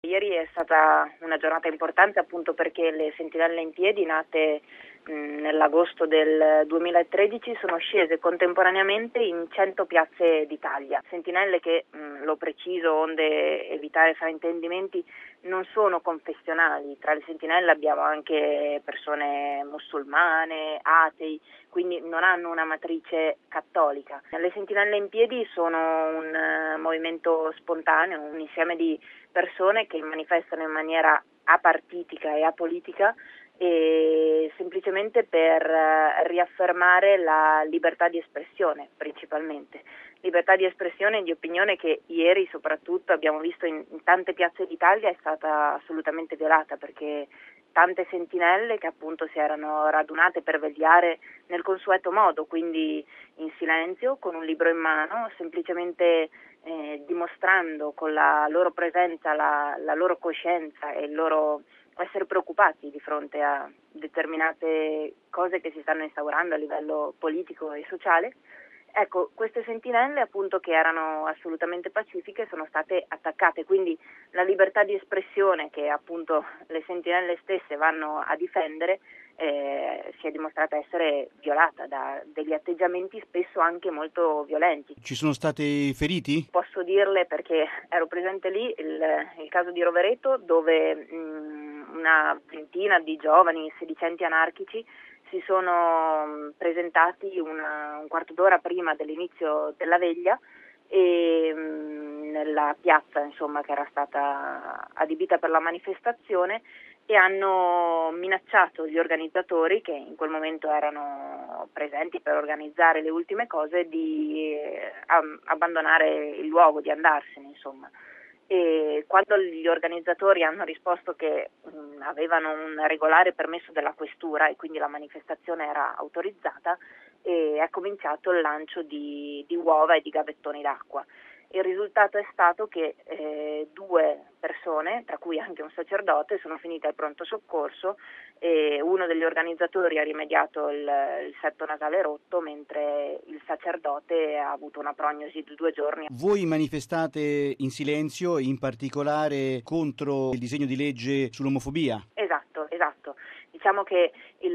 Ieri è stata una giornata importante appunto perché le sentinelle in piedi nate nell'agosto del 2013 sono scese contemporaneamente in 100 piazze d'Italia. Sentinelle che, lo preciso onde evitare fraintendimenti, non sono confessionali. Tra le sentinelle abbiamo anche persone musulmane, atei, quindi non hanno una matrice cattolica. Le sentinelle in piedi sono un movimento spontaneo, un insieme di persone che manifestano in maniera apartitica e apolitica e semplicemente per riaffermare la libertà di espressione principalmente. Libertà di espressione e di opinione che ieri soprattutto abbiamo visto in tante piazze d'Italia è stata assolutamente violata, perché tante sentinelle che appunto si erano radunate per vegliare nel consueto modo, quindi in silenzio, con un libro in mano, semplicemente dimostrando con la loro presenza la loro coscienza e il loro essere preoccupati di fronte a determinate cose che si stanno instaurando a livello politico e sociale. Ecco, queste sentinelle appunto che erano assolutamente pacifiche sono state attaccate, quindi la libertà di espressione che appunto le sentinelle stesse vanno a difendere si è dimostrata essere violata da degli atteggiamenti spesso anche molto violenti. Ci sono stati feriti? Posso dirle perché ero presente lì il caso di Rovereto, dove una ventina di giovani sedicenti anarchici si sono presentati un quarto d'ora prima dell'inizio della veglia e nella piazza insomma che era stata adibita per la manifestazione e hanno minacciato gli organizzatori, che in quel momento erano presenti per organizzare le ultime cose, di abbandonare il luogo, di andarsene insomma. E quando gli organizzatori hanno risposto che avevano un regolare permesso della questura e quindi la manifestazione era autorizzata, è cominciato il lancio di uova e di gavettoni d'acqua. Il risultato è stato che due persone, tra cui anche un sacerdote, sono finite al pronto soccorso e uno degli organizzatori ha rimediato il setto nasale rotto, mentre il sacerdote ha avuto una prognosi di 2 giorni. Voi manifestate in silenzio, in particolare contro il disegno di legge sull'omofobia? Esatto. Diciamo che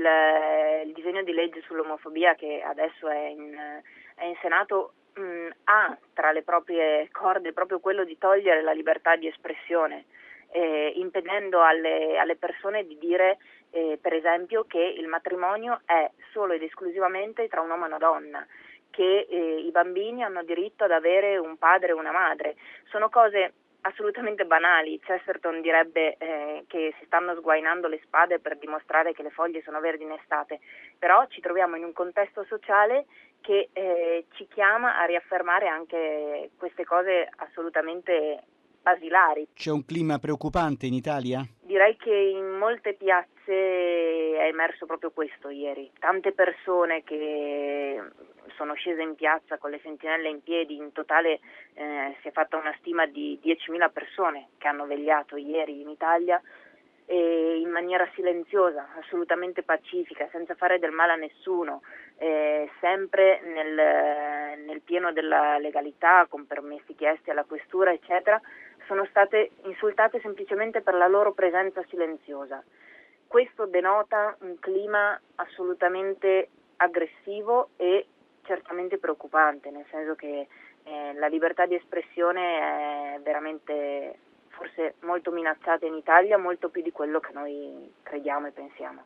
il disegno di legge sull'omofobia che adesso è in Senato ha tra le proprie corde proprio quello di togliere la libertà di espressione, impedendo alle persone di dire per esempio che il matrimonio è solo ed esclusivamente tra un uomo e una donna, che i bambini hanno diritto ad avere un padre e una madre. Sono cose assolutamente banali. Chesterton direbbe che si stanno sguainando le spade per dimostrare che le foglie sono verdi in estate, però ci troviamo in un contesto sociale che ci chiama a riaffermare anche queste cose assolutamente basilari. C'è un clima preoccupante in Italia? Direi che in molte piazze è emerso proprio questo ieri. Tante persone che sono scese in piazza con le sentinelle in piedi, in totale si è fatta una stima di 10.000 persone che hanno vegliato ieri in Italia e in maniera silenziosa, assolutamente pacifica, senza fare del male a nessuno, sempre nel pieno della legalità, con permessi chiesti alla questura, eccetera, sono state insultate semplicemente per la loro presenza silenziosa. Questo denota un clima assolutamente aggressivo e certamente preoccupante, nel senso che la libertà di espressione è veramente forse molto minacciata in Italia, molto più di quello che noi crediamo e pensiamo.